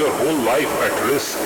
your whole life at risk.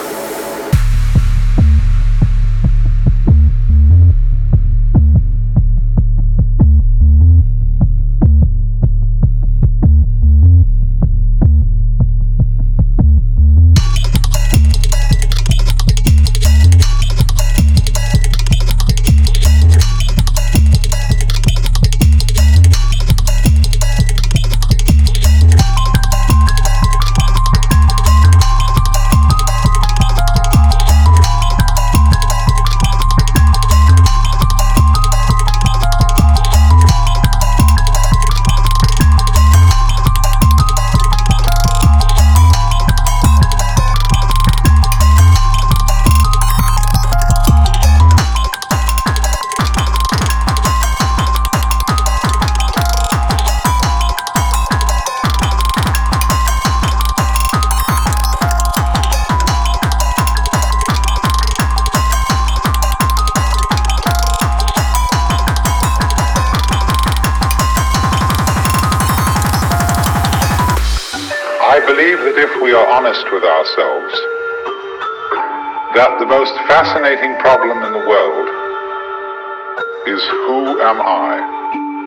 I believe that if we are honest with ourselves, that the most fascinating problem in the world is who am I?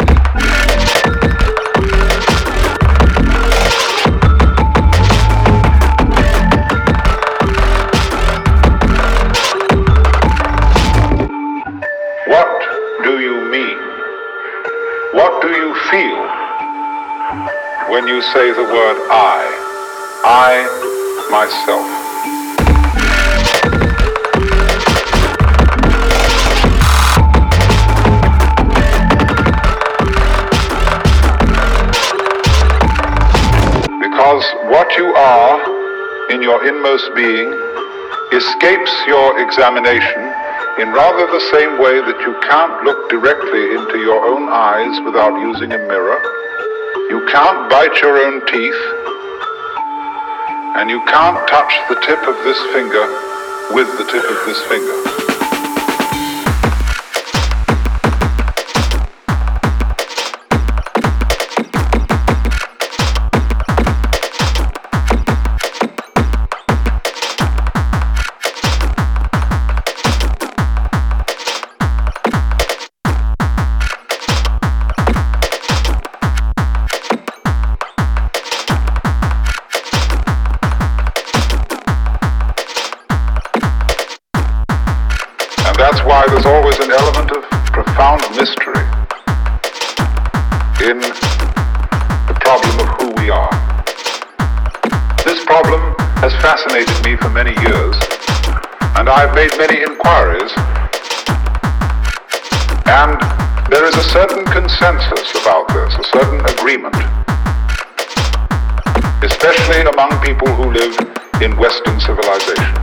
What do you mean? What do you feel when you say the word I myself? Because what you are in your inmost being escapes your examination in rather the same way that you can't look directly into your own eyes without using a mirror. You can't bite your own teeth, and you can't touch the tip of this finger with the tip of this finger. And that's why there's always an element of profound mystery in the problem of who we are. This problem has fascinated me for many years, and I've made many inquiries, and there is a certain consensus about this, a certain agreement, especially among people who live in Western civilization.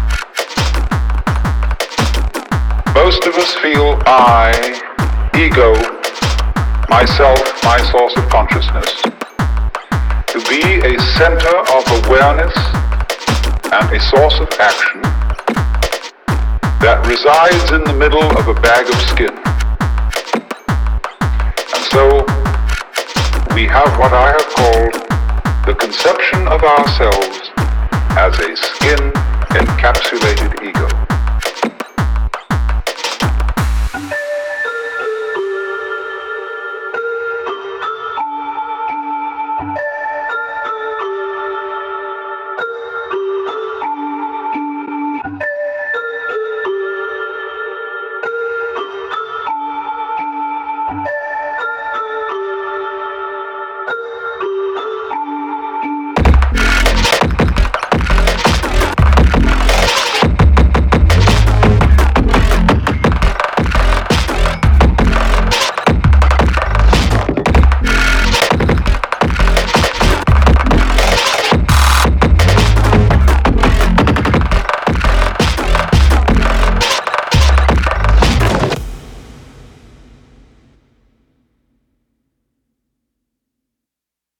Most of us feel I, ego, myself, my source of consciousness, to be a center of awareness and a source of action that resides in the middle of a bag of skin. And so we have what I have called the conception of ourselves as a skin-encapsulated ego.